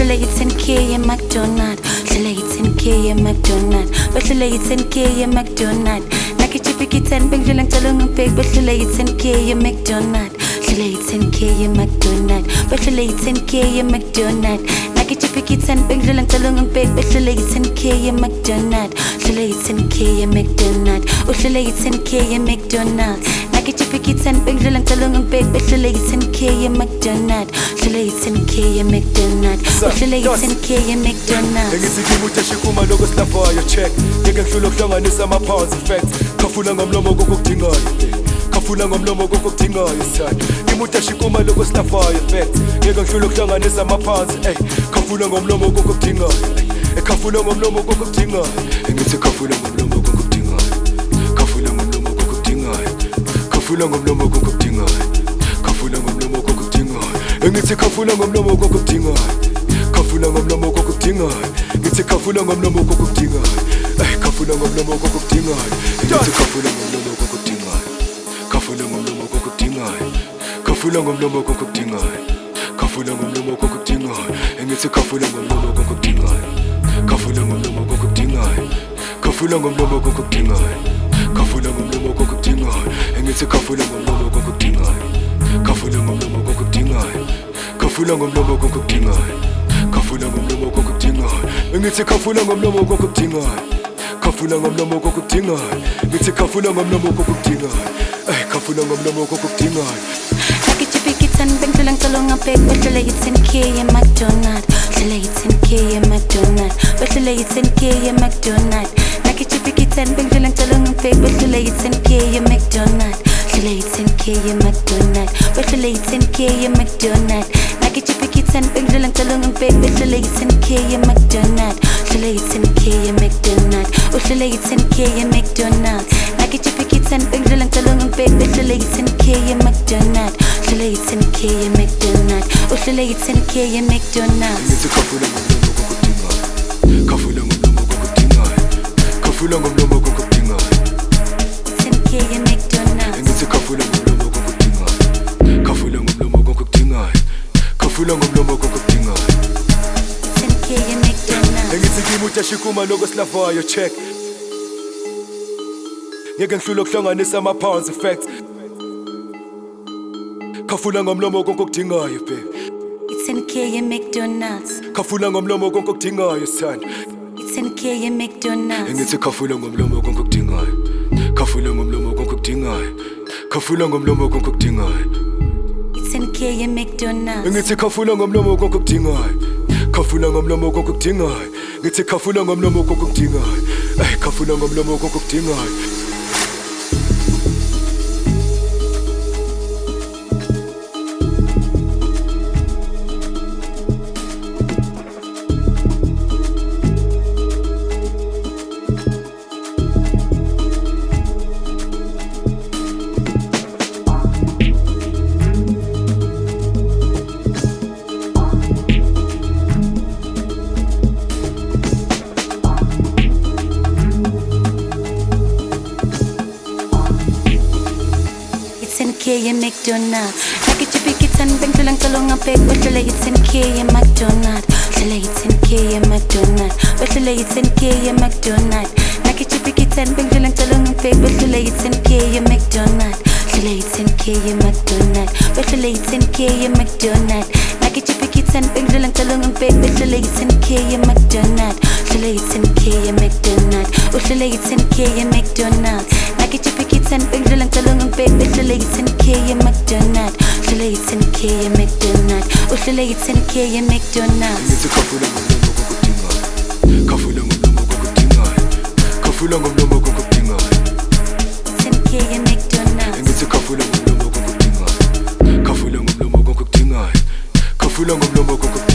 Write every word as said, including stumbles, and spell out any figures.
Bahlala yi-ten K ye-McDonald, hlala yi-ten K ye-McDonald, bahlala yi-ten K ye-McDonald. Nakichipikitsan bengidlula ngicela ungibheke, bahlala yi-ten K ye-McDonald, hlala yi-ten K ye-McDonald, bahlala yi-ten K ye-McDonald. Nakichipikitsan bengidlula ngicela ungibheke, bahlala yi-ten K ye-McDonald, hlala yi-ten K ye-McDonald, uhlala yi-ten K ye-McDonald. Nakichipikitsan bengidlula ngicela ungibheke, bahlala yi-ten K ye-McDonald, hlala yi-ten K ye-McDonald, uhlala yi-ten K ye-McDonald. Engithi kimi utashikuma lokho silafayo check ngeke ngihlule ukuhlanganisa ama-pounds effect khafuna ngomlomo kokukudingayo khafuna ngomlomo kokukudingayo sithanda kimi utashikuma lokho silafayo effect ngeke ngihlule ukuhlanganisa ama-pounds ey khafuna ngomlomo kokukudingayo khafuna ngomlomo kokukudingayo engithi khafuna ngomlomo kokukudingayo khafuna ngomlomo kokukudingayo khafuna ngomlomo kokukudingayo khafuna ngomlomo kokukudingayo engithi khafuna ngomlomo kokukudingayo khafuna ngomlomo kokukudingayo ngithi khafuna ngomlomo kokukudingayo ey khafuna ngomlomo kokukudingayo ngithi khafuna ngomlomo kokukudingayo khafuna ngomlomo kokukudingayo khafuna ngomlomo kokukudingayo khafuna ngomlomo kokukudingayo ngithi khafuna ngomlomo kokukudingayo khafuna ngomlomo kokukudingayo khafuna ngomlomo kokukudingayo khafuna ngomlomo kokukudingayo ngithi khafuna ngomlomo kokukudingayo khafuna ngomlomo kokukudingayo khafuna ngomlomo kokukudingayo khafuna ngomlomo kokukudingayo ngithi khafuna ngomlomo kokukudingayo khafuna ngomlomo kokukudingayo ngithi khafuna ngomlomo kokukudingayo ey khafuna ngomlomo kokukudingayo. Nakichipikitsan bengidlula ngicela ungibheke, bahlala yi-ten K ye-McDonald, hlala yi-ten K ye-McDonald, bahlala yi-ten K ye-McDonald. Nakichipikitsan bengidlula ngicela ungibheke, bahlala yi-ten K ye-McDonald, hlala yi-ten K ye-McDonald, bahlala yi-ten K ye-McDonald. Nakichipikitsan bengidlula ngicela ungibheke, bahlala yi-ten K ye-McDonald, hlala yi-ten K ye-McDonald, uhlala yi-ten K ye-McDonald. Nakichipikitsan bengidlula ngicela ungibheke, bahlala yi-ten K ye-McDonald, hlala yi-ten K ye-McDonald, uhlala yi-ten K ye-McDonald. Ngithi khafuna ngomlomo kokukudingayo khafuna ngomlomo kokukudingayo khafuna ngomlomo kokukudingayo ten K ye-McDonald. ngithi khafuna ngomlomo kokukudingayo khafuna ngomlomo kokukudingayo khafuna ngomlomo kokukudingayo ten K ye-McDonald. ngithi kimi utashikuma lokho silafayo check ngeke ngihlule ukuhlanganisa ama-pounds effect khafuna ngomlomo kokukudingayo baby ten K ye-McDonald's, khafuna ngomlomo kokukudingayo sithanda ten K ye-McDonald's. ngithi khafuna ngomlomo kokukudingayo khafuna ngomlomo kokukudingayo khafuna ngomlomo kokukudingayo ten K ye-McDonald's. ngithi khafuna ngomlomo kokukudingayo khafuna ngomlomo kokukudingayo ngithi khafuna ngomlomo kokukudingayo ey khafuna ngomlomo kokukudingayo. ten K ye-McDonald's. Nakichipikitsan bengidlula ngicela ungibheke, bahlala yi-ten K ye-McDonald, hlala yi-ten K ye-McDonald, bahlala yi-ten K ye-McDonald. Nakichipikitsan bengidlula ngicela ungibheke, bahlala yi-ten K ye-McDonald, hlala yi-ten K ye-McDonald, bahlala yi-ten K ye-McDonald. Nakichipikitsan bengidlula ngicela ungibheke, bahlala yi-ten K ye-McDonald, hlala yi-ten K ye-McDonald, uhlala yi-ten K ye-McDonald. Nakichipikitsan bengidlula ngicela ungibheke, bahlala yi-ten K ye-McDonald, hlala yi-ten K ye-McDonald, uhlala yi-ten K ye-McDonald. ngithi khafuna ngomlomo kokukudingayo khafuna ngomlomo kokukudingayo khafuna ngomlomo kokukudingayo ten K ye-McDonald. ngithi khafuna ngomlomo kokukudingayo khafuna ngomlomo kokukudingayo khafuna ngomlomo kokukudingayo